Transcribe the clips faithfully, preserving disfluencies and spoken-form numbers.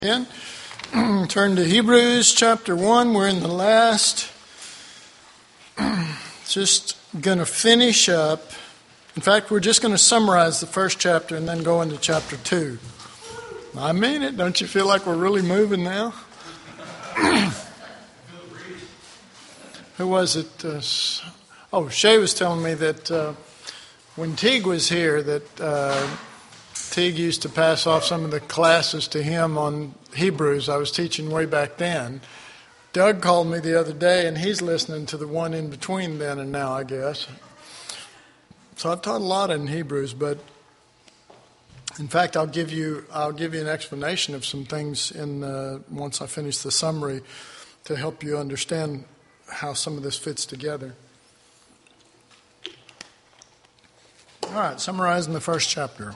Again, turn to Hebrews chapter one. We're in the last. Just going to finish up. In fact, we're just going to summarize the first chapter and then go into chapter two. I mean it. Don't you feel like we're really moving now? Who was it? Uh, oh, Shay was telling me that uh, when Teague was here, that uh, Teague used to pass off some of the classes to him on Hebrews. I was teaching way back then. Doug called me the other day, and he's listening to the one in between then and now, I guess. So I've taught a lot in Hebrews, but in fact, I'll give you I'll give you an explanation of some things in uh, once I finish the summary to help you understand how some of this fits together. All right, summarizing the first chapter.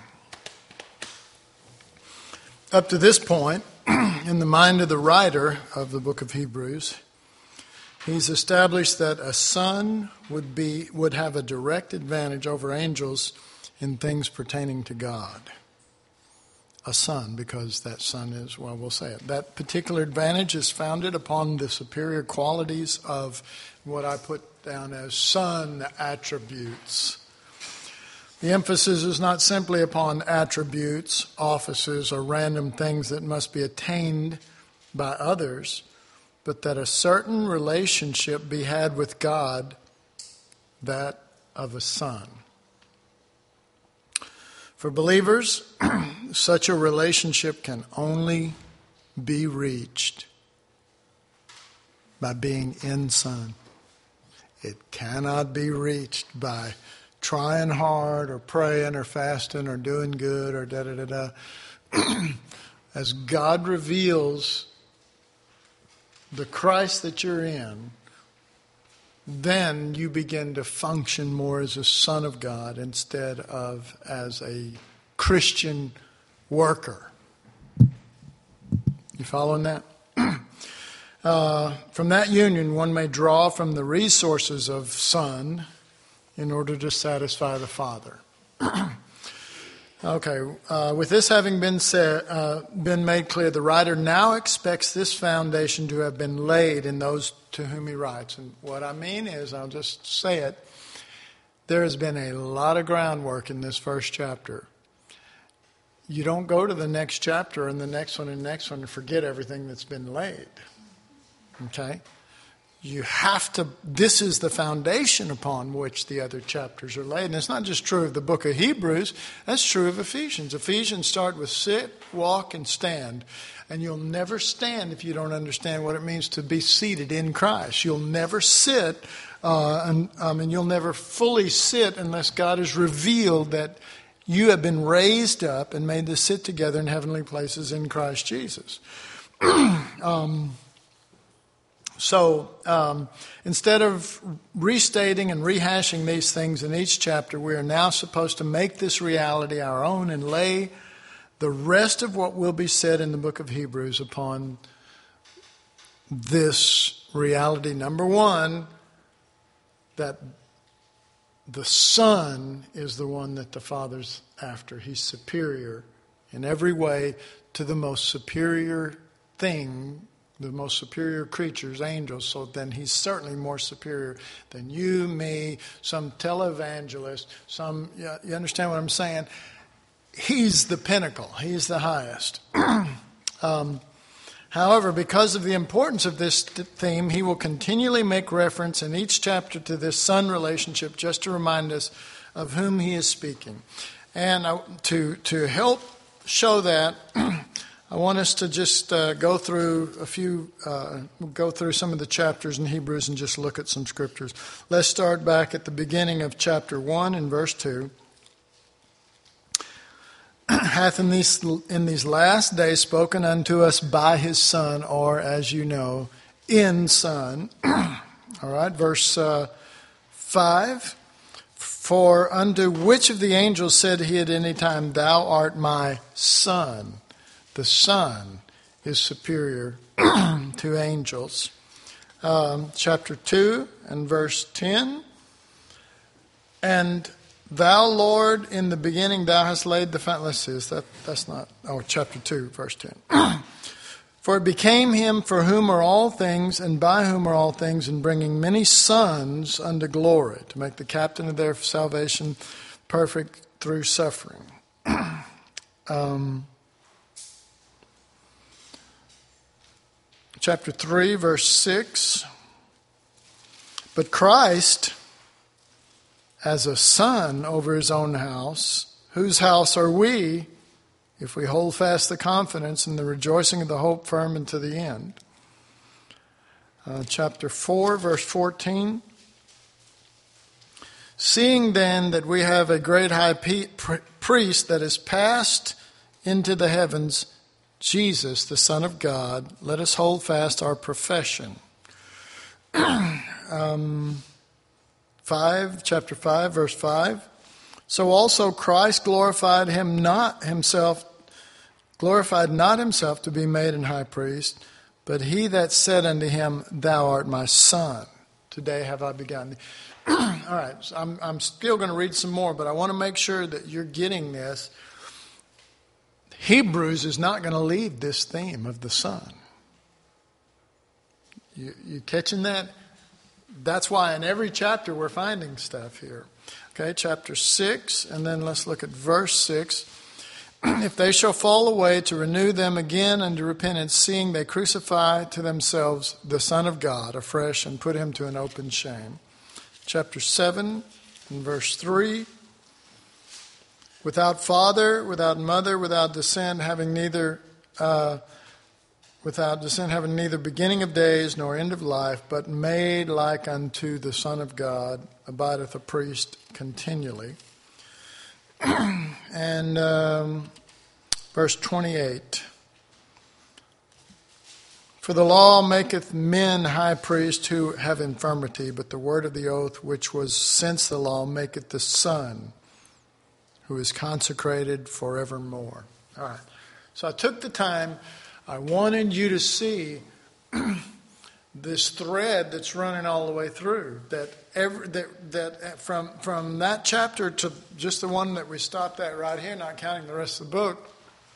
Up to this point, in the mind of the writer of the book of Hebrews, he's established that a son would be would have a direct advantage over angels in things pertaining to God. A son, because that son is, well, we'll say it. That particular advantage is founded upon the superior qualities of what I put down as son attributes. The emphasis is not simply upon attributes, offices, or random things that must be attained by others, but that a certain relationship be had with God, that of a son. For believers, such a relationship can only be reached by being in Son. It cannot be reached by trying hard or praying or fasting or doing good or da-da-da-da. As God reveals the Christ that you're in, then you begin to function more as a son of God instead of as a Christian worker. You following that? uh, from that union, one may draw from the resources of Son in order to satisfy the Father. Okay, uh, with this having been said, uh, been made clear, the writer now expects this foundation to have been laid in those to whom he writes. And what I mean is, I'll just say it, there has been a lot of groundwork in this first chapter. You don't go to the next chapter and the next one and the next one and forget everything that's been laid. Okay? You have to, this is the foundation upon which the other chapters are laid. And it's not just true of the book of Hebrews, that's true of Ephesians. Ephesians start with sit, walk, and stand. And you'll never stand if you don't understand what it means to be seated in Christ. You'll never sit, uh, and, um, and you'll never fully sit unless God has revealed that you have been raised up and made to sit together in heavenly places in Christ Jesus. um So um, instead of restating and rehashing these things in each chapter, we are now supposed to make this reality our own and lay the rest of what will be said in the book of Hebrews upon this reality. Number one, that the Son is the one that the Father's after. He's superior in every way to the most superior thing, the most superior creatures, angels, so then he's certainly more superior than you, me, some televangelist, some, yeah, you understand what I'm saying? He's the pinnacle. He's the highest. um, however, because of the importance of this theme, he will continually make reference in each chapter to this son relationship just to remind us of whom he is speaking. And uh, to, to help show that, I want us to just uh, go through a few, uh, we'll go through some of the chapters in Hebrews and just look at some scriptures. Let's start back at the beginning of chapter one and verse two. Hath in these, in these last days spoken unto us by his Son, or as you know, in Son. All right, verse uh, five. For unto which of the angels said he at any time, Thou art my Son? The Son is superior to angels. Um, chapter two and verse ten. And Thou, Lord, in the beginning, thou hast laid the foundation. Let's see, is that, that's not, oh, chapter two, verse ten. For it became him for whom are all things, and by whom are all things, in bringing many sons unto glory, to make the captain of their salvation perfect through suffering. um, chapter three, verse six. But Christ, as a son over his own house, whose house are we, if we hold fast the confidence and the rejoicing of the hope firm unto the end. Uh, chapter four, verse fourteen. Seeing then that we have a great high priest that is passed into the heavens, Jesus, the Son of God, let us hold fast our profession. um, five, chapter five, verse five. So also Christ glorified him not himself, glorified not himself to be made an high priest, but he that said unto him, Thou art my son. Today have I begun. All right, so I'm, I'm still going to read some more, but I want to make sure that you're getting this. Hebrews is not going to leave this theme of the Son. You, you catching that? That's why in every chapter we're finding stuff here. Okay, chapter six, and then let's look at verse six. If they shall fall away, to renew them again unto repentance, seeing they crucify to themselves the Son of God afresh and put him to an open shame. Chapter seven, and verse three. Without father, without mother, without descent, having neither uh, without descent, having neither beginning of days nor end of life, but made like unto the Son of God, abideth a priest continually. and um, verse twenty-eight. For the law maketh men high priests who have infirmity, but the word of the oath which was since the law maketh the Son, who is consecrated forevermore. All right. So I took the time. I wanted you to see this thread that's running all the way through. That every that that from from that chapter to just the one that we stopped at right here, not counting the rest of the book,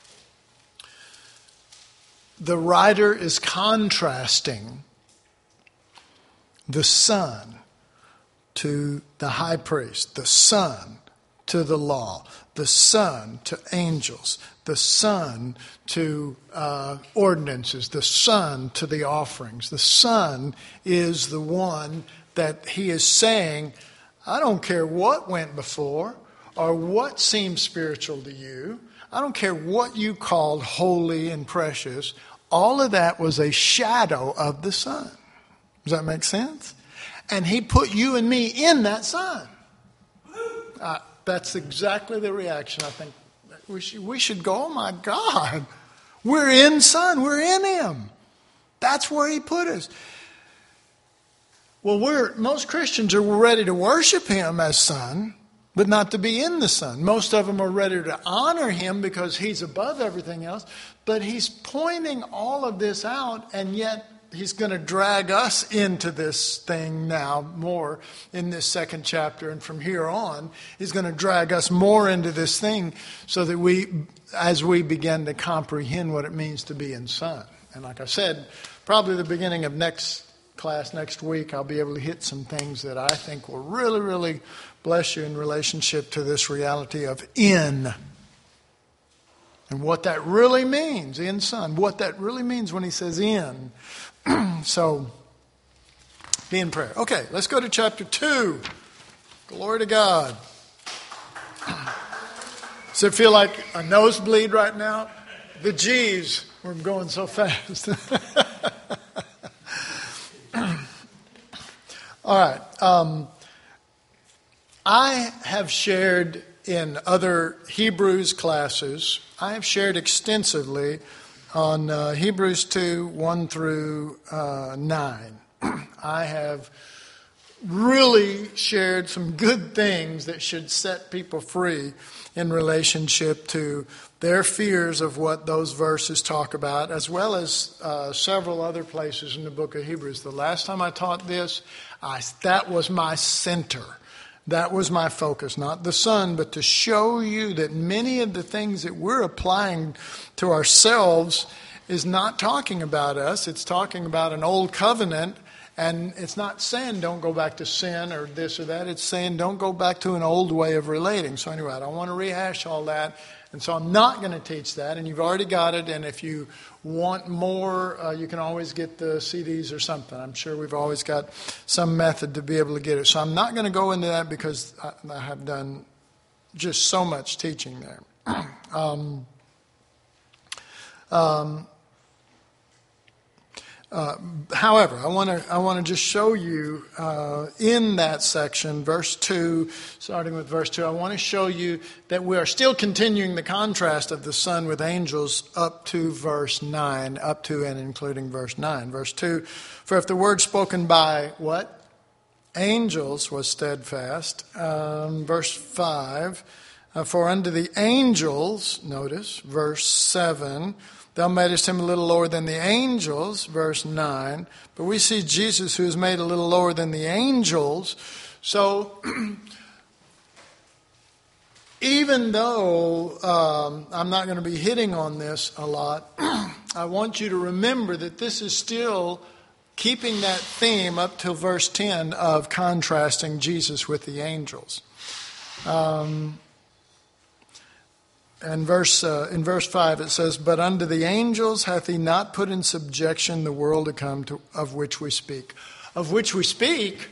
the writer is contrasting the Son to the high priest, the Son to the law, the Son to angels, the Son to uh, ordinances, the Son to the offerings. The Son is the one that he is saying, I don't care what went before or what seemed spiritual to you. I don't care what you called holy and precious. All of that was a shadow of the Son. Does that make sense? And he put you and me in that Son. Uh, That's exactly the reaction I think we should, we should go, oh my God, we're in Son, we're in him. That's where he put us. Well, we're most Christians are ready to worship him as Son, but not to be in the Son. Most of them are ready to honor him because he's above everything else, but he's pointing all of this out, and yet he's going to drag us into this thing now more in this second chapter. And from here on, he's going to drag us more into this thing so that we, as we begin to comprehend what it means to be in Son. And like I said, probably the beginning of next class, next week, I'll be able to hit some things that I think will really, really bless you in relationship to this reality of in. And what that really means, in Son. What that really means when he says in. So, be in prayer. Okay, let's go to chapter two. Glory to God. Does it feel like a nosebleed right now? The G's, we're going so fast. All right. Um, I have shared in other Hebrews classes, I have shared extensively on uh, Hebrews two, one through uh, nine. I have really shared some good things that should set people free in relationship to their fears of what those verses talk about, as well as uh, several other places in the book of Hebrews. The last time I taught this, I, that was my center. That was my focus, not the Son, but to show you that many of the things that we're applying to ourselves is not talking about us. It's talking about an old covenant. And it's not saying don't go back to sin or this or that. It's saying don't go back to an old way of relating. So anyway, I don't want to rehash all that. And so I'm not going to teach that. And you've already got it. And if you want more, uh, you can always get the C Ds or something. I'm sure we've always got some method to be able to get it. So I'm not going to go into that because I, I have done just so much teaching there. um, um, Uh, however, I want to I want to just show you uh, in that section, verse two, starting with verse two, I want to show you that we are still continuing the contrast of the Son with angels up to verse nine, up to and including verse nine. Verse two, for if the word spoken by what? Angels was steadfast. Um, verse five, uh, for unto the angels, notice, verse seven, thou madest him a little lower than the angels, verse nine. But we see Jesus who is made a little lower than the angels. So, even though um, I'm not going to be hitting on this a lot, I want you to remember that this is still keeping that theme up till verse ten of contrasting Jesus with the angels. Um... And verse uh, in verse five it says, but unto the angels hath he not put in subjection the world to come, to, of which we speak. Of which we speak?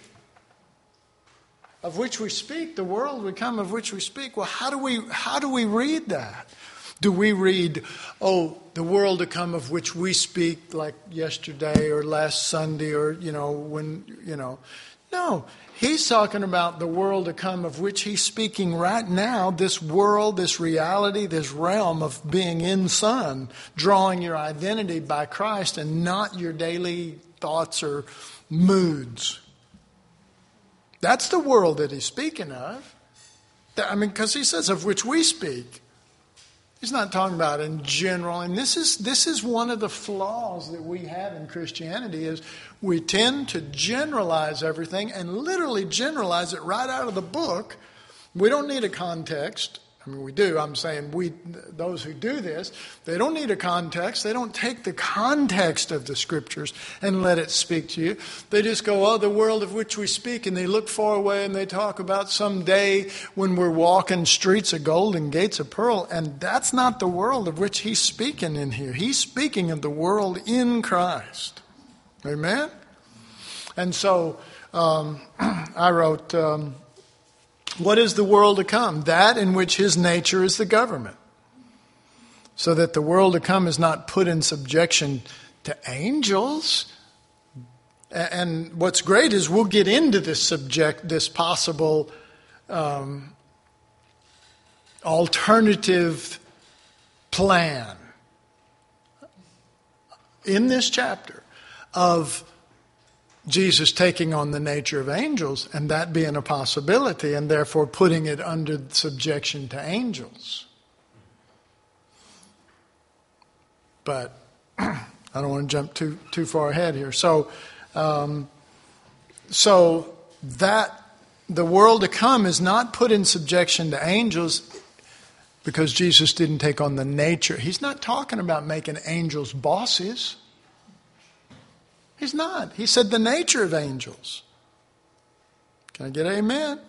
Of which we speak, the world would come of which we speak. Well, how do we how do we read that? Do we read, oh, the world to come of which we speak, like yesterday or last Sunday or, you know, when, you know. No. He's talking about the world to come of which he's speaking right now, this world, this reality, this realm of being in Son, drawing your identity by Christ and not your daily thoughts or moods. That's the world that he's speaking of. I mean, because he says of which we speak. He's not talking about in general. And this is this is one of the flaws that we have in Christianity is we tend to generalize everything and literally generalize it right out of the book. We don't need a context. I mean, we do. I'm saying we, those who do this, they don't need a context. They don't take the context of the Scriptures and let it speak to you. They just go, oh, the world of which we speak, and they look far away and they talk about some day when we're walking streets of gold and gates of pearl. And that's not the world of which he's speaking in here. He's speaking of the world in Christ. Amen? And so um, I wrote... Um, What is the world to come? That in which his nature is the government. So that the world to come is not put in subjection to angels. And what's great is we'll get into this subject, this possible um, alternative plan in this chapter of Jesus taking on the nature of angels, and that being a possibility, and therefore putting it under subjection to angels. But I don't want to jump too too far ahead here. So, um, so that the world to come is not put in subjection to angels because Jesus didn't take on the nature. He's not talking about making angels bosses. He's not. He said the nature of angels. Can I get amen?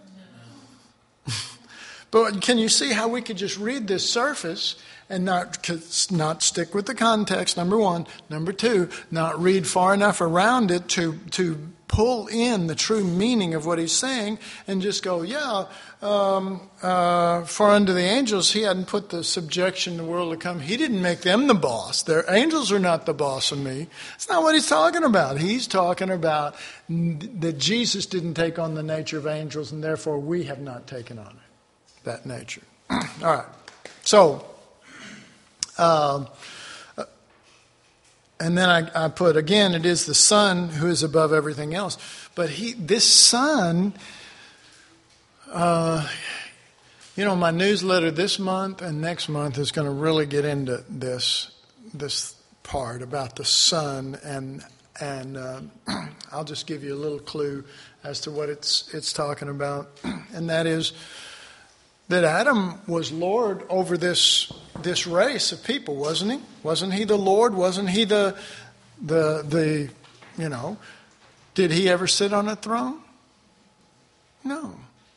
But can you see how we could just read this surface and not, not stick with the context, number one. Number two, not read far enough around it to, to pull in the true meaning of what he's saying and just go, yeah, um, uh, for unto the angels, he hadn't put the subjection in the world to come. He didn't make them the boss. Their angels are not the boss of me. That's not what he's talking about. He's talking about that Jesus didn't take on the nature of angels, and therefore we have not taken on it, that nature. All right. So, uh, and then I, I put, again, it is the Son who is above everything else. But he, this Son, uh, you know, my newsletter this month and next month is going to really get into this this part about the Son, and and uh, I'll just give you a little clue as to what it's it's talking about, and that is that Adam was Lord over this this race of people, wasn't he? Wasn't he the Lord? Wasn't he the the the you know? Did he ever sit on a throne? No.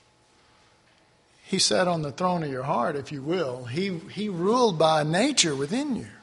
He sat on the throne of your heart, if you will. He he ruled by nature within you.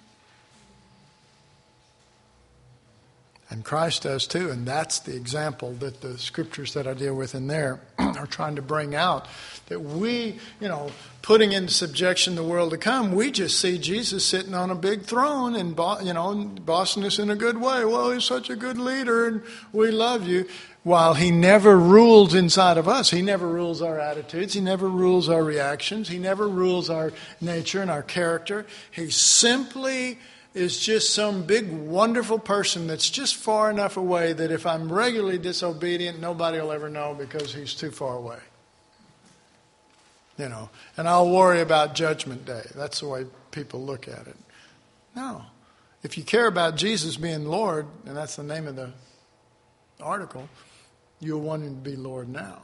And Christ does too, and that's the example that the scriptures that I deal with in there are trying to bring out. That we, you know, putting into subjection the world to come, we just see Jesus sitting on a big throne and, you know, bossing us in a good way. Well, he's such a good leader and we love you. While he never rules inside of us. He never rules our attitudes. He never rules our reactions. He never rules our nature and our character. He simply is just some big, wonderful person that's just far enough away that if I'm regularly disobedient, nobody will ever know because he's too far away. You know, and I'll worry about Judgment Day. That's the way people look at it. No. If you care about Jesus being Lord, and that's the name of the article, you'll want him to be Lord now.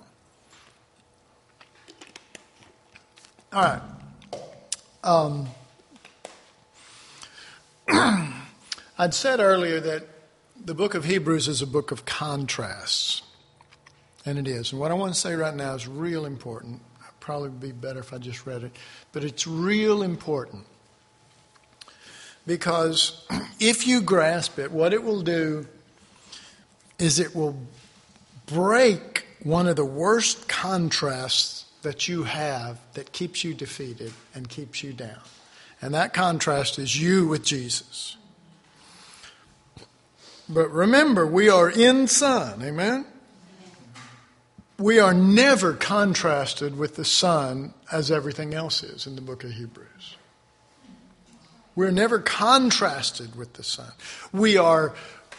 All right. Um, I'd said earlier that the book of Hebrews is a book of contrasts. And it is. And what I want to say right now is real important. It'd probably be better if I just read it. But it's real important. Because if you grasp it, what it will do is it will break one of the worst contrasts that you have that keeps you defeated and keeps you down. And that contrast is you with Jesus. But remember, we are in Son. Amen? We are never contrasted with the Son as everything else is in the book of Hebrews. We're never contrasted with the Son. We are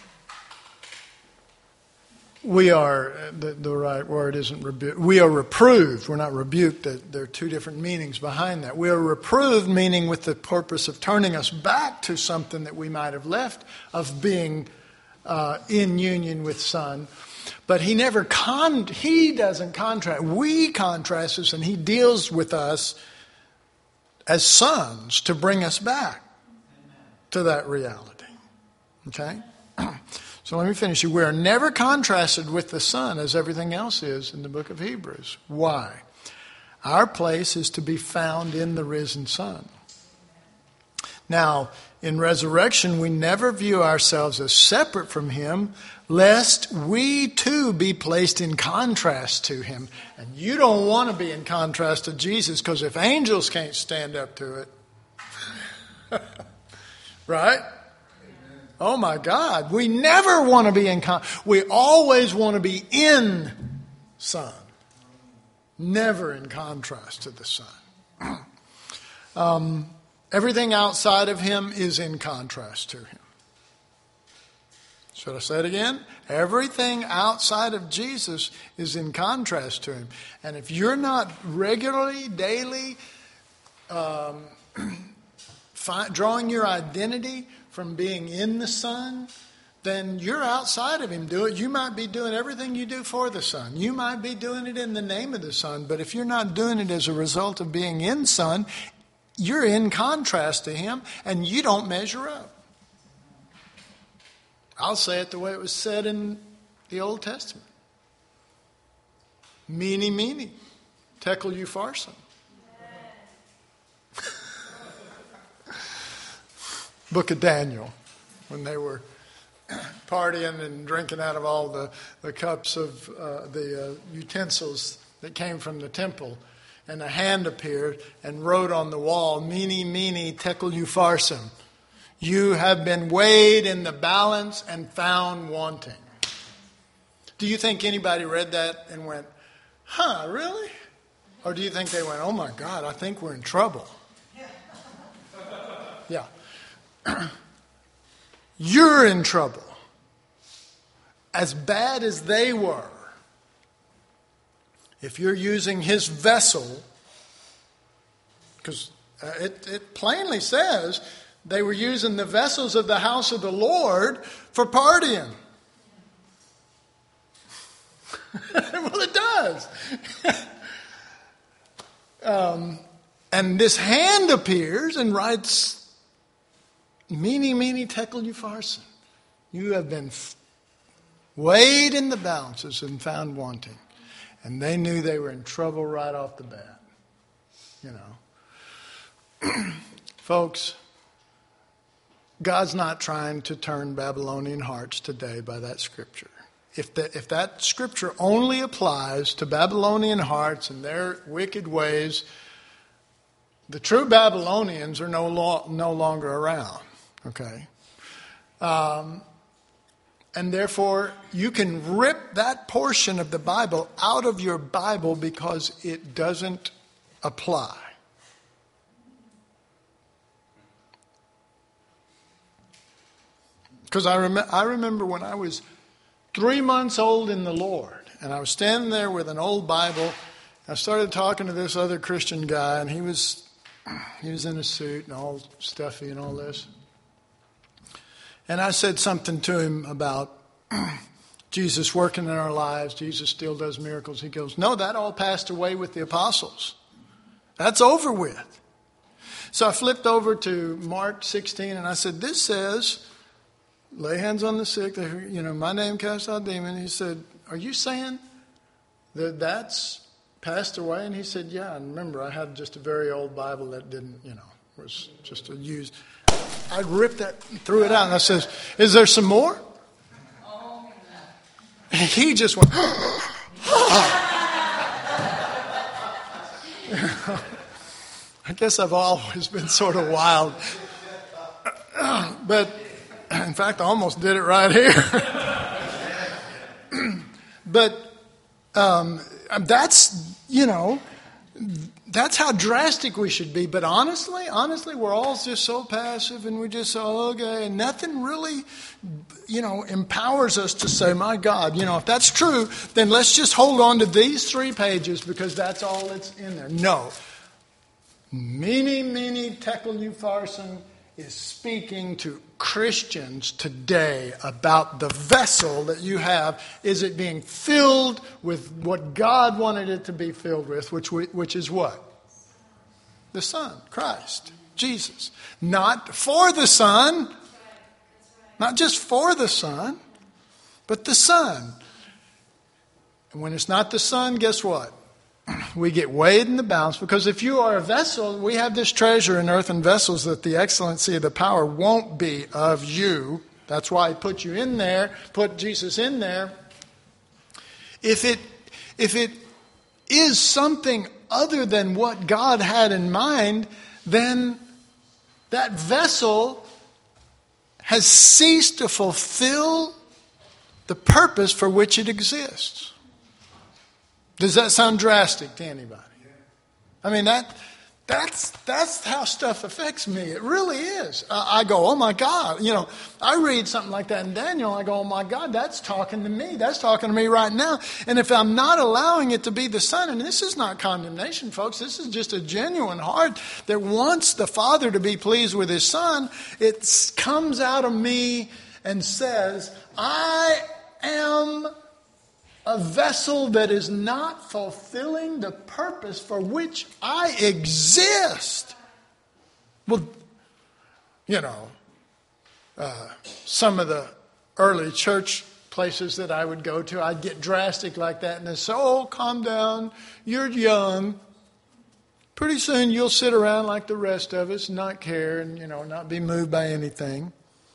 We are, the, the right word isn't rebuked. We are reproved. We're not rebuked. There are two different meanings behind that. We are reproved, meaning with the purpose of turning us back to something that we might have left, of being uh, in union with Son. But he never, con- he doesn't contrast. We contrast us, and he deals with us as sons to bring us back to that reality. Okay? So let me finish. We are never contrasted with the Son as everything else is in the book of Hebrews. Why? Our place is to be found in the risen Son. Now, in resurrection, we never view ourselves as separate from him, lest we too be placed in contrast to him. And you don't want to be in contrast to Jesus, because if angels can't stand up to it, right? Oh my God, we never want to be in con- we always want to be in Son, never in contrast to the Son. um, everything outside of him is in contrast to him. Should I say it again? Everything outside of Jesus is in contrast to him. And if you're not regularly, daily um, fi- drawing your identity from being in the Son, then you're outside of him. Do it. You might be doing everything you do for the Son. You might be doing it in the name of the Son. But if you're not doing it as a result of being in Son, you're in contrast to him, and you don't measure up. I'll say it the way it was said in the Old Testament. Meeny, meeny, tekel upharsin. Book of Daniel, when they were partying and drinking out of all the, the cups of uh, the uh, utensils that came from the temple. And a hand appeared and wrote on the wall, Meeny, meeny, tekel upharsin. You have been weighed in the balance and found wanting. Do you think anybody read that and went, huh, really? Or do you think they went, oh my God, I think we're in trouble? Yeah. You're in trouble. As bad as they were. If you're using his vessel, because it, it plainly says they were using the vessels of the house of the Lord for partying. Well, it does. um, and this hand appears and writes, "Mene, mene, tekel upharsin. You have been f- weighed in the balances and found wanting." And they knew they were in trouble right off the bat. You know. Folks, God's not trying to turn Babylonian hearts today by that scripture. If, the, if that scripture only applies to Babylonian hearts and their wicked ways, the true Babylonians are no, lo- no longer around. Okay? Um, and therefore, you can rip that portion of the Bible out of your Bible because it doesn't apply. Because I, rem- I remember when I was three months old in the Lord, and I was standing there with an old Bible. I started talking to this other Christian guy, and he was he was in a suit and all stuffy and all this. And I said something to him about Jesus working in our lives. Jesus still does miracles. He goes, "No, that all passed away with the apostles. That's over with." So I flipped over to Mark sixteen, and I said, "This says, lay hands on the sick, you know, my name casts out demons." He said, "Are you saying that that's passed away?" And he said, "Yeah, and remember, I had just a very old Bible that didn't, you know, was just a used." I ripped that, threw it out, and I says, "Is there some more?" And he just went, oh. I guess I've always been sort of wild. But in fact, I almost did it right here. But um, that's, you know, that's how drastic we should be. But honestly, honestly, we're all just so passive and we're just so, okay, and nothing really, you know, empowers us to say, my God, you know, if that's true, then let's just hold on to these three pages because that's all that's in there. No. Mene, mene, tekel upharsin is speaking to Christians today about the vessel that you have. Is it being filled with what God wanted it to be filled with, which which is what? The Son, Christ, Jesus. Not for the Son, not just for the Son, but the Son. And when it's not the Son, guess what? We get weighed in the balance, because if you are a vessel, we have this treasure in earthen vessels that the excellency of the power won't be of you. That's why he put you in there, put Jesus in there. If it, if it is something other than what God had in mind, then that vessel has ceased to fulfill the purpose for which it exists. Does that sound drastic to anybody? I mean, that that's that's how stuff affects me. It really is. I, I go, oh my God. You know, I read something like that in Daniel, I go, oh my God, that's talking to me. That's talking to me right now. And if I'm not allowing it to be the Son, and this is not condemnation, folks, this is just a genuine heart that wants the Father to be pleased with His Son, it comes out of me and says, I am a vessel that is not fulfilling the purpose for which I exist. Well, you know, uh, some of the early church places that I would go to, I'd get drastic like that, and they'd say, oh, calm down, you're young. Pretty soon you'll sit around like the rest of us and not care and, you know, not be moved by anything.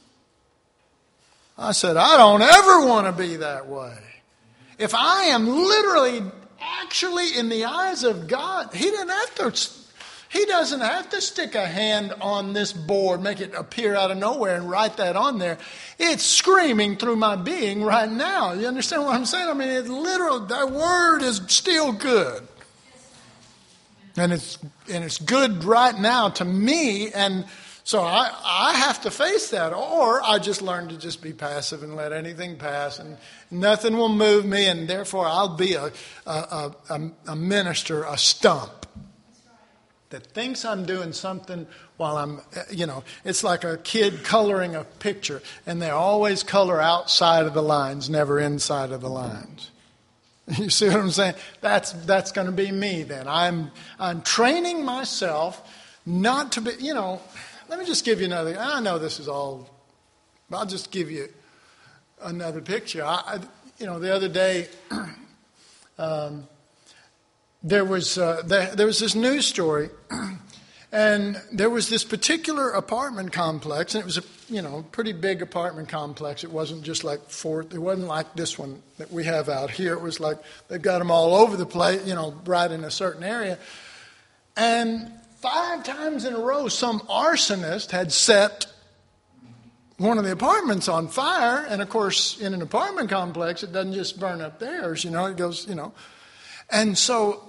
I said, I don't ever want to be that way. If I am literally, actually in the eyes of God, He didn't have to, He doesn't have to stick a hand on this board, make it appear out of nowhere and write that on there. It's screaming through my being right now. You understand what I'm saying? I mean, it literally, that word is still good. And it's, and it's good right now to me, and so I, I have to face that, or I just learn to just be passive and let anything pass, and nothing will move me, and therefore I'll be a, a, a, a minister, a stump that thinks I'm doing something while I'm, you know, it's like a kid coloring a picture, and they always color outside of the lines, never inside of the lines. You see what I'm saying? That's that's going to be me then. I'm I'm training myself not to be, you know, let me just give you another, I know this is all, I'll just give you another picture. I, I you know, the other day, um, there was uh, there, there was this news story, and there was this particular apartment complex, and it was a you know pretty big apartment complex. It wasn't just like four. It wasn't like this one that we have out here. It was like they've got them all over the place, you know, right in a certain area. And five times in a row, some arsonist had set one of the apartments on fire. And of course, in an apartment complex, it doesn't just burn up theirs. You know, it goes, you know. And so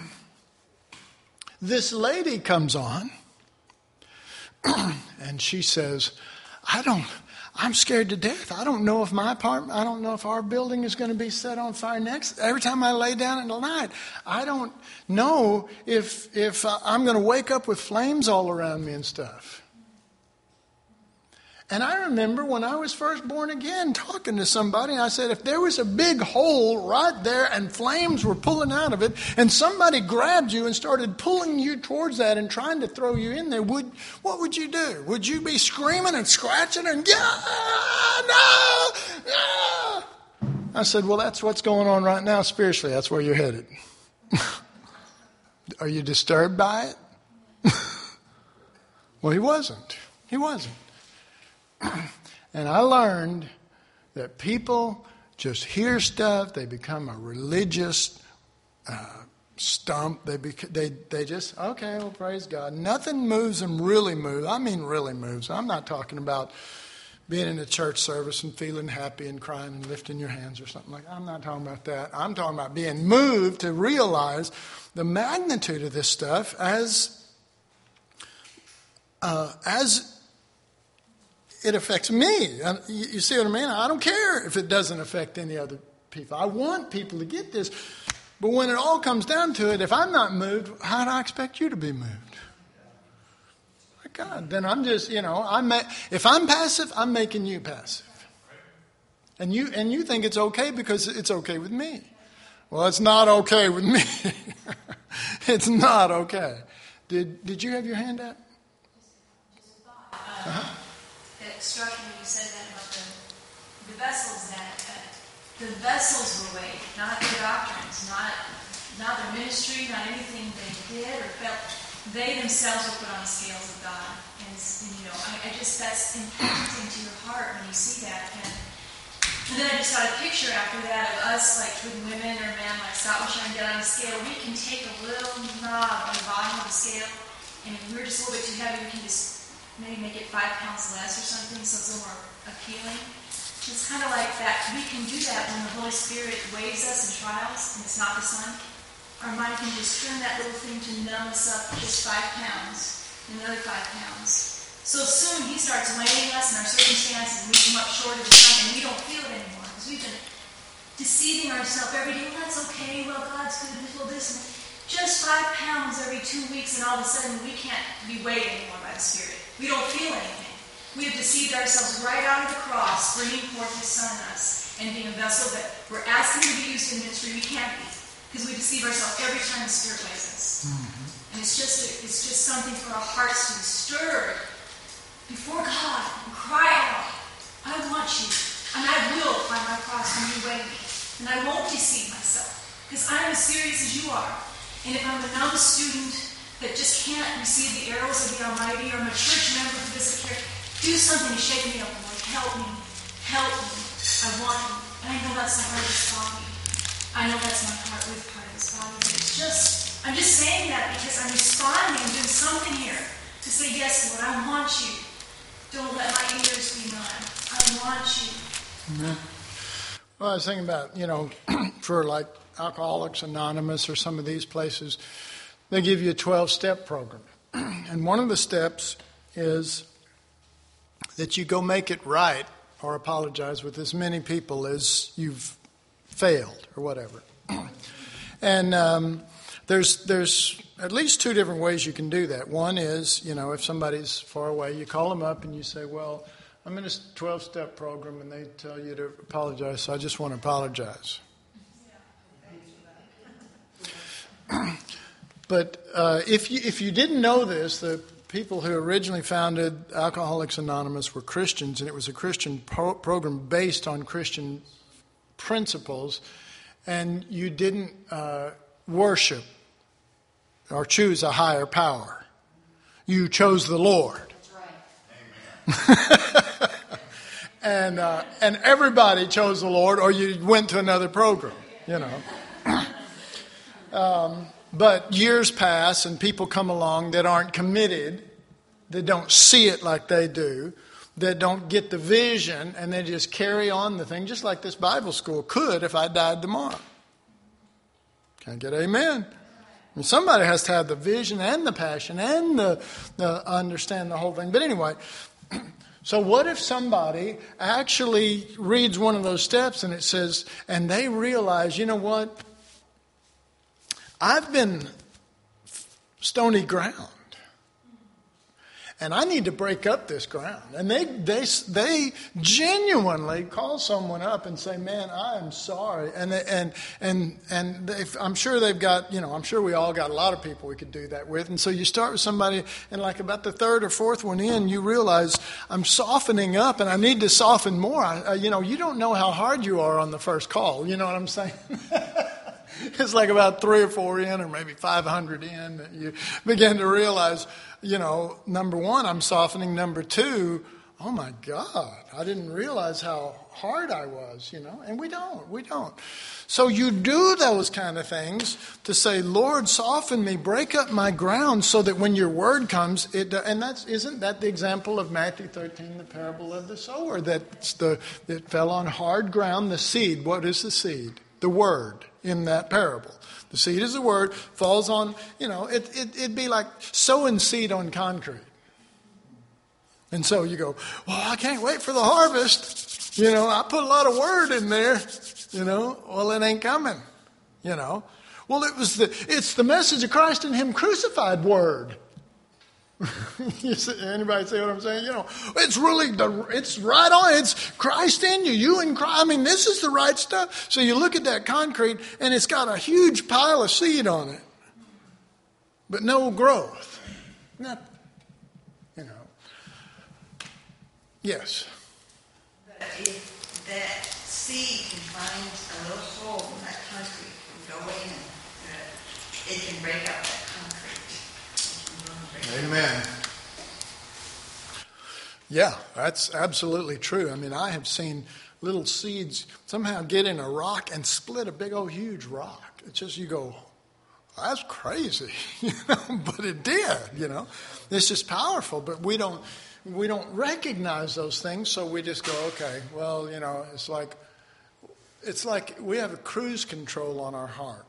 this lady comes on and she says, I don't, I'm scared to death. I don't know if my apartment, I don't know if our building is going to be set on fire next. Every time I lay down in the night, I don't know if, if I'm going to wake up with flames all around me and stuff. And I remember when I was first born again talking to somebody, and I said, if there was a big hole right there and flames were pulling out of it, and somebody grabbed you and started pulling you towards that and trying to throw you in there, would what would you do? Would you be screaming and scratching and, yeah, no, yeah? I said, well, that's what's going on right now spiritually. That's where you're headed. Are you disturbed by it? Well, he wasn't. He wasn't. And I learned that people just hear stuff. They become a religious uh, stump. They, bec- they they just, okay, well, praise God. Nothing moves them really moves. I mean really moves. I'm not talking about being in a church service and feeling happy and crying and lifting your hands or something like that. I'm not talking about that. I'm talking about being moved to realize the magnitude of this stuff as uh, as it affects me. You see what I mean? I don't care if it doesn't affect any other people. I want people to get this. But when it all comes down to it, if I'm not moved, how do I expect you to be moved? My God, then I'm just, you know, I'm if I'm passive, I'm making you passive. And you and you think it's okay because it's okay with me. Well, it's not okay with me. It's not okay. Did did you have your hand up? Uh-huh. It struck me when you said that about the, the vessels that uh, the vessels were weighed, not their doctrines, not not their ministry, not anything they did or felt. They themselves were put on the scales of God, and, and you know, I, I just that's impacting to your heart when you see that. And, and then I just got a picture after that of us, like with women or men, like Scott was trying to get on the scale. We can take a little knob on the bottom of the scale, and if we're just a little bit too heavy, we can just maybe make it five pounds less or something, so it's a little more appealing. It's kind of like that. We can do that when the Holy Spirit weighs us in trials, and it's not the sun. Our mind can just turn that little thing to numb us up just five pounds, and another five pounds. So soon He starts weighing us in our circumstances, and we come up short of the sun, and we don't feel it anymore, because we've been deceiving ourselves every day. Well, that's okay. Well, God's good. Well, this just five pounds every two weeks, and all of a sudden we can't be weighed anymore by the Spirit. We don't feel anything. We have deceived ourselves right out of the cross, bringing forth His Son in us, and being a vessel that we're asking to be used in ministry. We can't be, because we deceive ourselves every time the Spirit weighs us. Mm-hmm. And it's just a, it's just something for our hearts to be stirred before God and cry out, I want you, and I will find my cross when you weigh me, and I won't deceive myself, because I'm as serious as you are. And if I'm a numb student that just can't receive the arrows of the Almighty, or I'm a church member who doesn't care, do something to shake me up, Lord. Help me. Help me. I want you. And I know that's the heart of His body. I know that's my heart with part of His body. But it's just, I'm just saying that because I'm responding and doing something here to say, yes, Lord, I want you. Don't let my ears be numb. I want you. Amen. Well, I was thinking about, you know, for like Alcoholics Anonymous or some of these places, they give you a twelve-step program. And one of the steps is that you go make it right or apologize with as many people as you've failed or whatever. And um, there's there's at least two different ways you can do that. One is, you know, if somebody's far away, you call them up and you say, well, I'm in a twelve-step program and they tell you to apologize, so I just want to apologize. but uh, if you if you didn't know this, the people who originally founded Alcoholics Anonymous were Christians, and it was a Christian pro- program based on Christian principles, and you didn't uh, worship or choose a higher power. You chose the Lord. That's right. Amen. and uh, and everybody chose the Lord, or you went to another program, you know. um, but years pass, and people come along that aren't committed, that don't see it like they do, that don't get the vision, and they just carry on the thing, just like this Bible school could if I died tomorrow. Can I get amen? I mean, somebody has to have the vision and the passion and the, the understand the whole thing. But anyway, so what if somebody actually reads one of those steps and it says, and they realize, you know what? I've been stony ground. And I need to break up this ground. And they they they genuinely call someone up and say, "Man, I am sorry." And they, and and and I'm sure they've got, you know, I'm sure we all got a lot of people we could do that with. And so you start with somebody, and like about the third or fourth one in, you realize I'm softening up, and I need to soften more. I, uh, you know, you don't know how hard you are on the first call. You know what I'm saying? It's like about three or four in, or maybe five hundred in, that you begin to realize, you know, number one, I'm softening. Number two, oh my God, I didn't realize how hard I was, you know. And we don't, we don't. So you do those kind of things to say, Lord, soften me, break up my ground, so that when your word comes, it. And that's isn't that the example of Matthew thirteen, the parable of the sower? That's the it fell on hard ground. The seed. What is the seed? The word in that parable. The seed is the word, falls on, you know, it, it, it'd be like sowing seed on concrete. And so you go, well, I can't wait for the harvest. You know, I put a lot of word in there, you know, well, it ain't coming, you know. Well, it was the, it's the message of Christ and Him crucified word. You see, anybody see what I'm saying? You know, it's really, the, it's right on. It's Christ in you, you in Christ. I mean, this is the right stuff. So you look at that concrete, and it's got a huge pile of seed on it, but no growth. Nothing. You know. Yes. But if that seed can find a little hole in that concrete and go in, uh, it can break up that concrete. Amen. Yeah, that's absolutely true. I mean, I have seen little seeds somehow get in a rock and split a big old huge rock. It's just, you go, that's crazy, you know, but it did, you know. It's just powerful, but we don't we don't recognize those things, so we just go, okay, well, you know, it's like it's like we have a cruise control on our heart.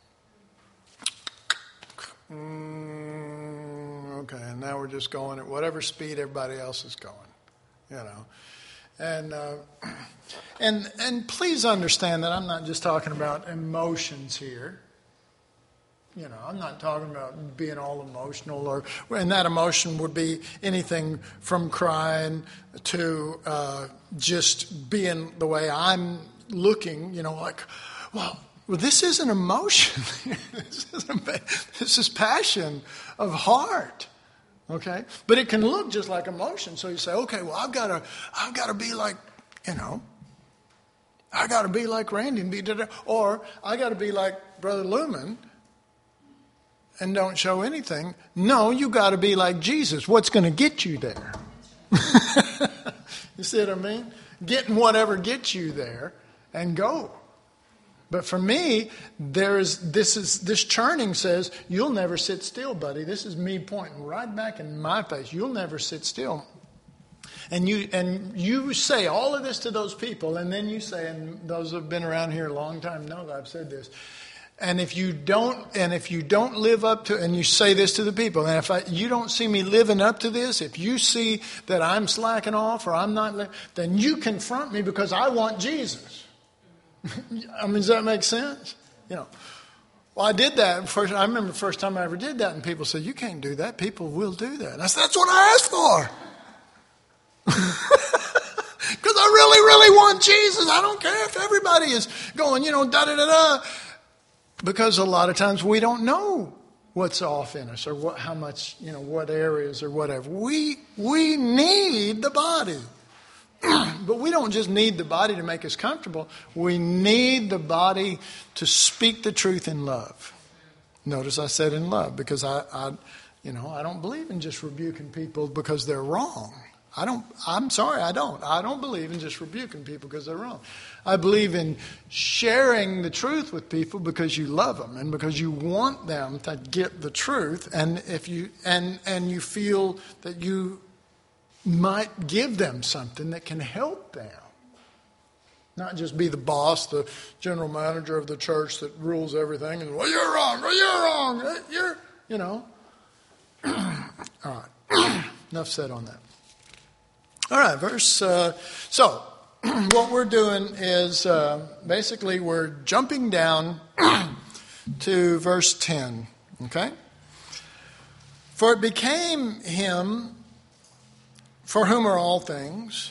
Mm, okay, and now we're just going at whatever speed everybody else is going, you know. And uh, and and please understand that I'm not just talking about emotions here. You know, I'm not talking about being all emotional, or and that emotion would be anything from crying to uh, just being the way I'm looking. You know, like, well. Well, this isn't emotion. this, isn't, this is passion of heart. Okay, but it can look just like emotion. So you say, okay, well, I've got to, I've got to be like, you know, I got to be like Randy and be, or I got to be like Brother Lumen and don't show anything. No, you got to be like Jesus. What's going to get you there? You see what I mean? Getting whatever gets you there, and go. But for me, there is this is this churning says, you'll never sit still, buddy. This is me pointing right back in my face. You'll never sit still. And you and you say all of this to those people, and then you say, and those who have been around here a long time know that I've said this. And if you don't, and if you don't live up to, and you say this to the people, and if I, you don't see me living up to this, if you see that I'm slacking off or I'm not, li- then you confront me because I want Jesus. I mean, does that make sense? You know, well, I did that first. I remember the first time I ever did that, and people said, "You can't do that. People will do that." And I said, "That's what I asked for." Because I really, really want Jesus. I don't care if everybody is going, you know, da da da da. because a lot of times we don't know what's off in us or what, how much, you know, what areas or whatever. We, we need the body. But we don't just need the body to make us comfortable. We need the body to speak the truth in love. Notice I said in love because I, I you know, I don't believe in just rebuking people because they're wrong. I don't, I'm sorry, I don't. I don't believe in just rebuking people because they're wrong. I believe in sharing the truth with people because you love them and because you want them to get the truth. And if you, and, and you feel that you might give them something that can help them. Not just be the boss, the general manager of the church that rules everything and, well, you're wrong, well, you're wrong, you're, you know. All right. Enough said on that. All right, verse, uh, so what we're doing is uh, basically we're jumping down to verse ten, okay? For it became him for whom are all things,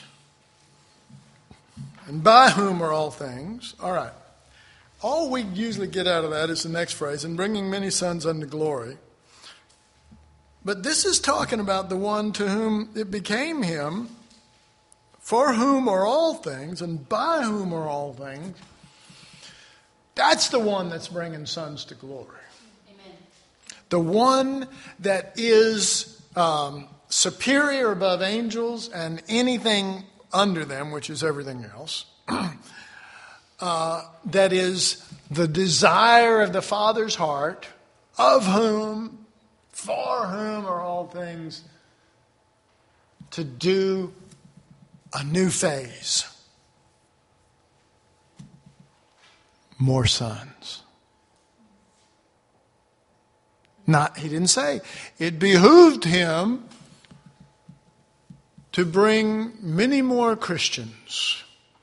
and by whom are all things. All right. All we usually get out of that is the next phrase, and bringing many sons unto glory. But this is talking about the one to whom it became him, for whom are all things, and by whom are all things. That's the one that's bringing sons to glory. Amen. The one that is um, superior above angels and anything under them, which is everything else, uh, that is the desire of the Father's heart, of whom, for whom are all things, to do a new phase. More sons. Not, he didn't say, it behooved him to bring many more Christians.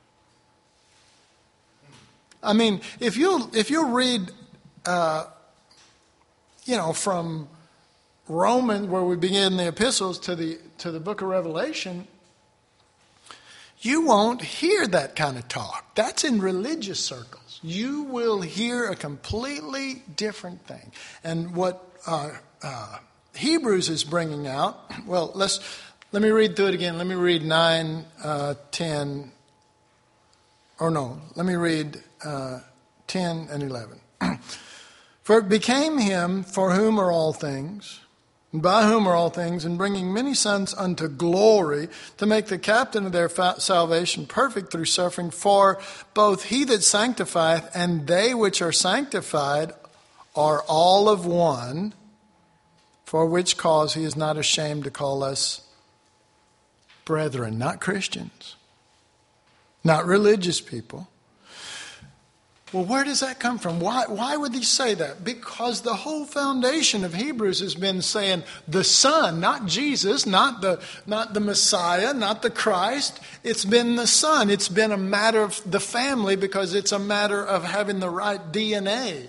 I mean, if you if you read, uh, you know, from Romans, where we begin the epistles, to the to the book of Revelation, you won't hear that kind of talk. That's in religious circles. You will hear a completely different thing. And what uh, uh, Hebrews is bringing out, well, let's let me read through it again. Let me read nine, uh, ten, or no, let me read uh, ten and eleven. For it became him for whom are all things, and by whom are all things, and bringing many sons unto glory, to make the captain of their fa- salvation perfect through suffering. For both he that sanctifieth and they which are sanctified are all of one, for which cause he is not ashamed to call us brethren. Not Christians, not religious people. Well, where does that come from? Why, why would he say that? Because the whole foundation of Hebrews has been saying the Son, not Jesus, not the, not the Messiah, not the Christ. It's been the Son. It's been a matter of the family because it's a matter of having the right D N A.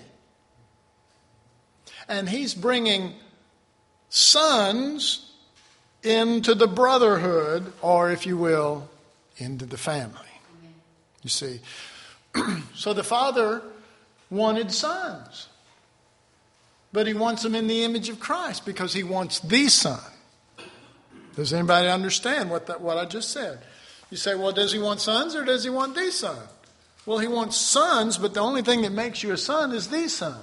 And he's bringing sons into the brotherhood, or if you will, into the family. You see. So the Father wanted sons. But he wants them in the image of Christ because he wants the Son. Does anybody understand what that, what I just said? You say, well, does he want sons or does he want the Son? Well, he wants sons, but the only thing that makes you a son is the Son.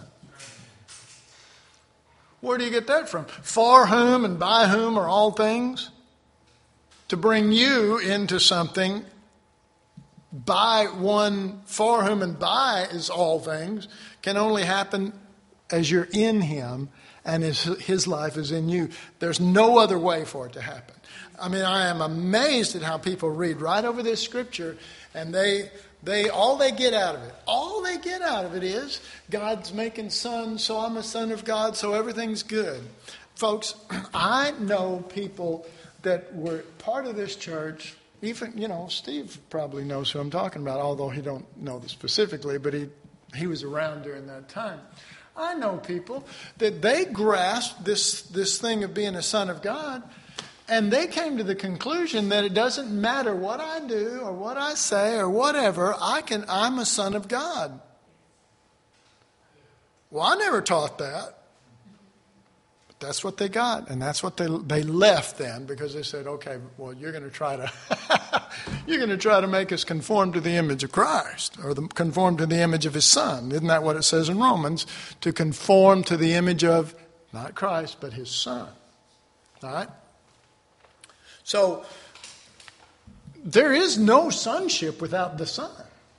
Where do you get that from? For whom and by whom are all things? To bring you into something. By one, for whom and by is all things, can only happen as you're in him and his, his life is in you. There's no other way for it to happen. I mean, I am amazed at how people read right over this scripture and they, they, all they get out of it, all they get out of it is God's making sons, so I'm a son of God, so everything's good. Folks, I know people that were part of this church. Even, you know, Steve probably knows who I'm talking about, although he don't know this specifically, but he, he was around during that time. I know people that they grasped this, this thing of being a son of God, and they came to the conclusion that it doesn't matter what I do or what I say or whatever, I can, I'm a son of God. Well, I never taught that. But that's what they got, and that's what they they left then, because they said, okay, well, you're going to try to you're going to try to make us conform to the image of Christ, or the, conform to the image of his Son. Isn't that what it says in Romans? To conform to the image of, not Christ, but his Son. All right? So, there is no sonship without the Son.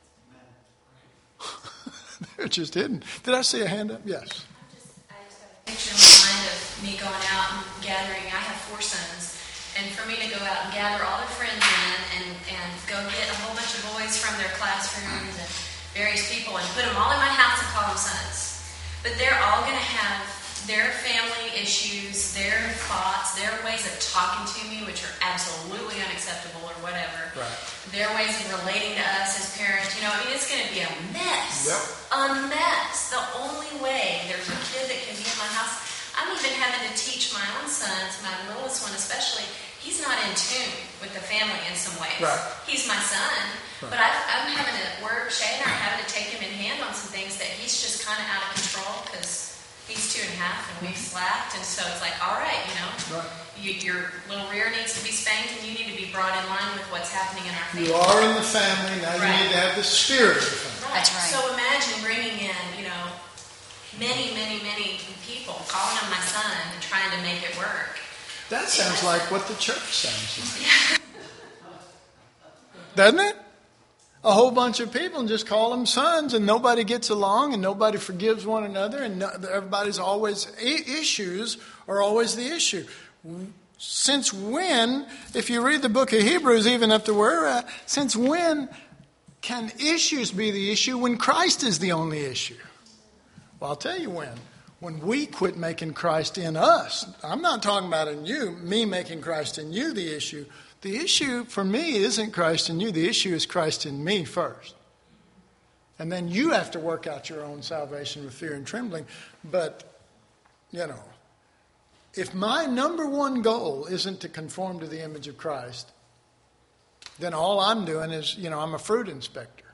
They're just hidden. Did I see a hand up? Yes. I just, I just got a picture in my mind of me going out and gathering. I have four sons. And for me to go out and gather all their friends in and, and go get a whole bunch of boys from their classrooms and various people and put them all in my house and call them sons. But they're all going to have their family issues, their thoughts, their ways of talking to me, which are absolutely unacceptable or whatever. Right. Their ways of relating to us as parents. You know, I mean, it's going to be a mess. Yep. A mess. The only way there's a kid that can be in my house. I'm even having to teach my own sons, my littlest one especially. He's not in tune with the family in some ways. Right. He's my son, right. But I've, I'm having to work, Shay and I are having to take him in hand on some things that he's just kind of out of control because he's two and a half and we've slacked, and so it's like, all right, you know, right. you, your little rear needs to be spanked and you need to be brought in line with what's happening in our family. You are in the family, now right. You need to have the spirit of the family. Right. That's right. So imagine bringing in, you know, many, many, many people, calling him my son and trying to make it work. That sounds yeah. like what the church sounds like. Yeah. Doesn't it? A whole bunch of people and just call them sons, and nobody gets along, and nobody forgives one another, and no, everybody's always issues are always the issue. Since when, if you read the book of Hebrews, even up to where we're at, since when can issues be the issue when Christ is the only issue? Well, I'll tell you when. When we quit making Christ in us. I'm not talking about in you, me making Christ in you the issue. The issue for me isn't Christ in you. The issue is Christ in me first. And then you have to work out your own salvation with fear and trembling. But, you know, if my number one goal isn't to conform to the image of Christ, then all I'm doing is, you know, I'm a fruit inspector.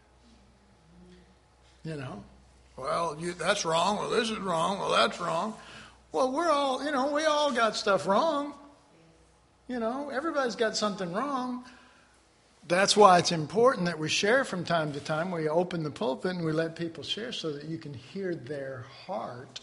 You know, well, you, that's wrong. Well, this is wrong. Well, that's wrong. Well, we're all, you know, we all got stuff wrong. You know, everybody's got something wrong. That's why it's important that we share from time to time. We open the pulpit and we let people share so that you can hear their heart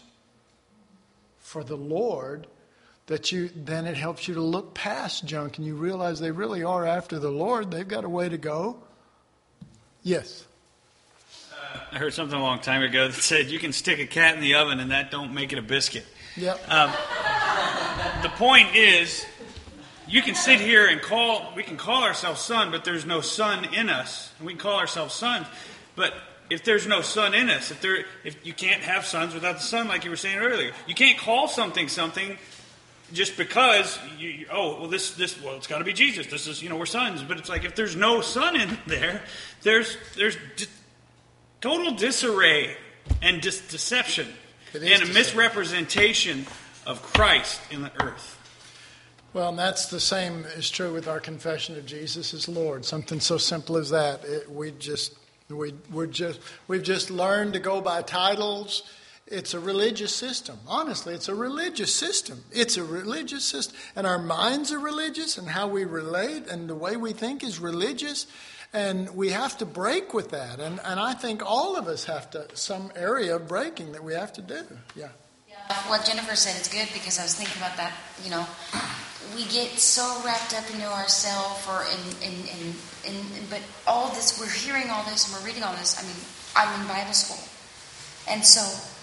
for the Lord. That you then it helps you to look past junk and you realize they really are after the Lord. They've got a way to go. Yes. Uh, I heard something a long time ago that said you can stick a cat in the oven and that don't make it a biscuit. Yep. Um, the point is, you can sit here and call, we can call ourselves son, but there's no son in us. And we can call ourselves sons, but if there's no son in us, if there, if you can't have sons without the son, like you were saying earlier, you can't call something something just because you, you oh well this this well it's got to be Jesus. This is, you know, we're sons, but it's like if there's no son in there, there's there's di- total disarray and dis- deception and a deception. Misrepresentation of Christ in the earth. Well, and that's the same is true with our confession of Jesus as Lord. Something so simple as that. It, we just we we're just we've just learned to go by titles. It's a religious system. Honestly, it's a religious system. It's a religious system, and our minds are religious, and how we relate and the way we think is religious, and we have to break with that. And and I think all of us have to some area of breaking that we have to do. Yeah. Yeah. What Jennifer said is good because I was thinking about that. You know. We get so wrapped up into ourselves, or in, in, in, in, in, but all this, we're hearing all this and we're reading all this. I mean, I'm in Bible school. And so,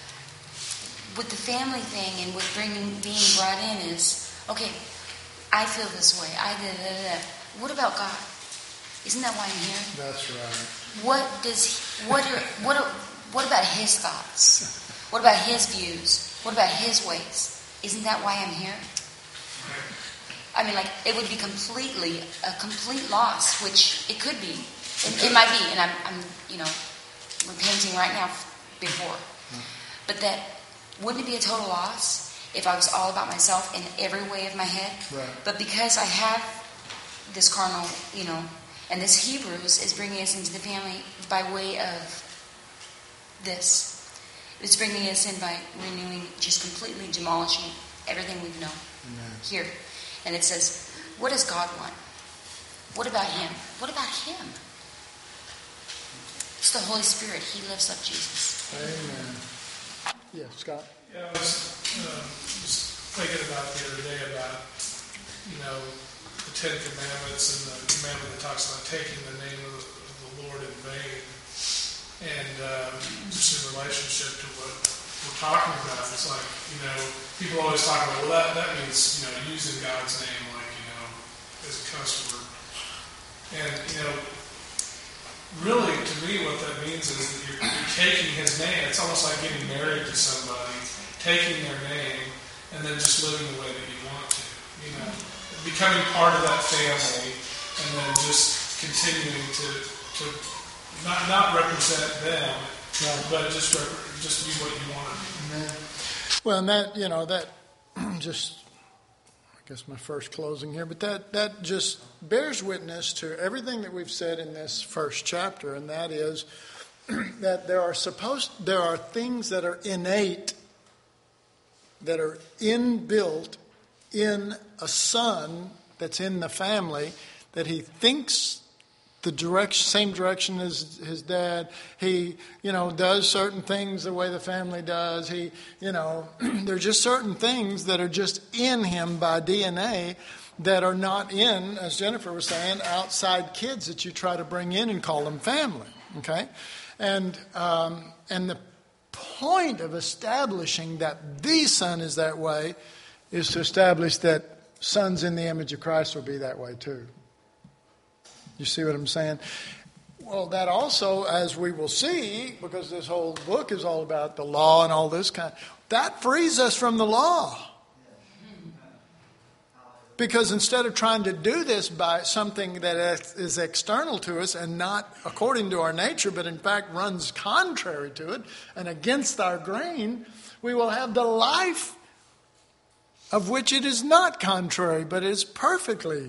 with the family thing and with bringing, being brought in is, okay, I feel this way. I da da da. What about God? Isn't that why I'm here? That's right. What does, what are, what are, what about His thoughts? What about His views? What about His ways? Isn't that why I'm here? I mean, like, it would be completely, a complete loss, which it could be. It, it might be, and I'm, I'm, you know, repenting right now before. But that, wouldn't it be a total loss if I was all about myself in every way of my head? Right. But because I have this carnal, you know, and this Hebrews is bringing us into the family by way of this. It's bringing us in by renewing, just completely demolishing everything we've known Amen. here. And it says, what does God want? What about Him? What about Him? It's the Holy Spirit. He lifts up Jesus. Amen. Yeah, Scott? Yeah, I was um, just thinking about the other day about, you know, the Ten Commandments and the commandment that talks about taking the name of the, of the Lord in vain. And um, just in relationship to what we're talking about, it's like, you know, people always talk about, well, that, that means, you know, using God's name, like, you know, as a cuss word. And, you know, really, to me, what that means is that you're, you're taking His name. It's almost like getting married to somebody, taking their name, and then just living the way that you want to. You know, becoming part of that family, and then just continuing to to not not represent them, right, but just rep- just be what you want to be. Amen. Well, and that, you know, that just, I guess my first closing here, but that, that just bears witness to everything that we've said in this first chapter, and that is that there are supposed, there are things that are innate, that are inbuilt in a son that's in the family, that he thinks the direction, same direction as his dad. He, you know, does certain things the way the family does. He, you know, there are just certain things that are just in him by D N A that are not in, as Jennifer was saying, outside kids that you try to bring in and call them family. Okay, and um, and the point of establishing that the son is that way is to establish that sons in the image of Christ will be that way too. You see what I'm saying? Well, that also, as we will see, because this whole book is all about the law and all this kind, that frees us from the law. Because instead of trying to do this by something that is external to us and not according to our nature, but in fact runs contrary to it and against our grain, we will have the life of which it is not contrary, but is perfectly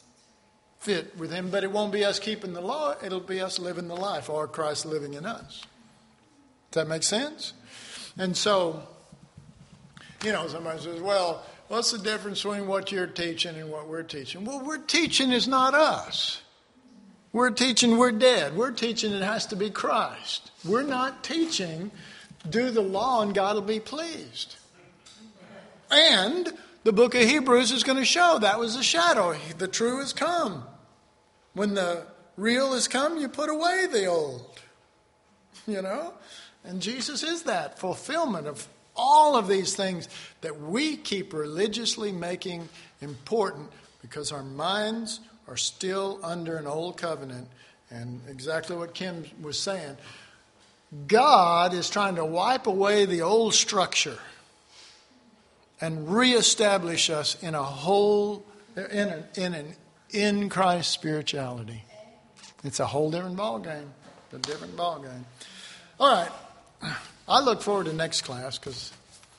fit with Him. But it won't be us keeping the law, it'll be us living the life, or Christ living in us. Does that make sense? And so, you know, somebody says, well, what's the difference between what you're teaching and what we're teaching? Well, we're teaching is not us. We're teaching we're dead. We're teaching it has to be Christ. We're not teaching do the law and God will be pleased. And the book of Hebrews is going to show that was a shadow. The true has come. When the real has come, you put away the old. You know? And Jesus is that fulfillment of all of these things that we keep religiously making important because our minds are still under an old covenant. And exactly what Kim was saying. God is trying to wipe away the old structure and reestablish us in a whole, in an, in an in Christ spirituality. It's a whole different ballgame. A different ballgame. All right. I look forward to next class because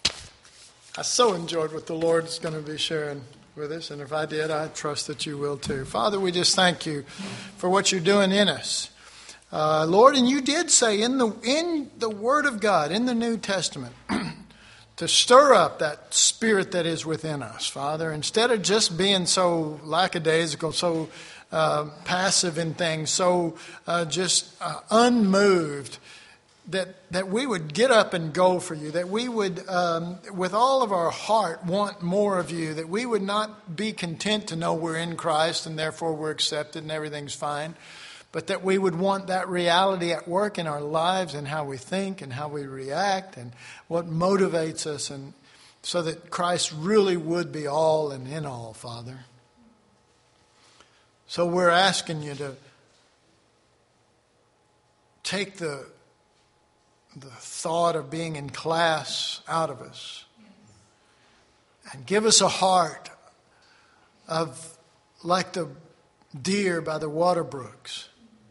I so enjoyed what the Lord is going to be sharing with us. And if I did, I trust that you will too. Father, we just thank you for what you're doing in us. Uh, Lord, and you did say in the in the Word of God, in the New Testament, to stir up that spirit that is within us, Father. Instead of just being so lackadaisical, so uh, passive in things, so uh, just uh, unmoved, that that we would get up and go for you, that we would, um, with all of our heart, want more of you, that we would not be content to know we're in Christ and therefore we're accepted and everything's fine, but that we would want that reality at work in our lives and how we think and how we react and what motivates us, and so that Christ really would be all and in all, Father. So we're asking you to take the, the thought of being in class out of us and give us a heart of like the deer by the water brooks,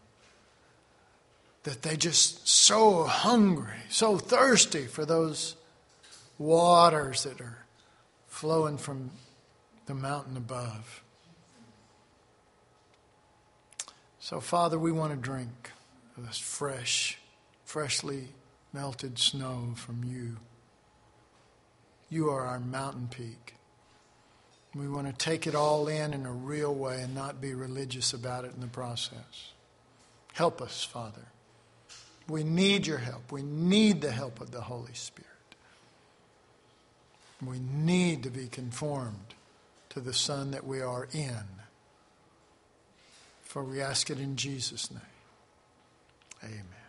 that they just so hungry, so thirsty for those waters that are flowing from the mountain above. So, Father, we want to drink of this fresh, freshly melted snow from you. You are our mountain peak. We want to take it all in in a real way and not be religious about it in the process. Help us, Father. We need your help. We need the help of the Holy Spirit. We need to be conformed to the Son that we are in. For we ask it in Jesus' name. Amen.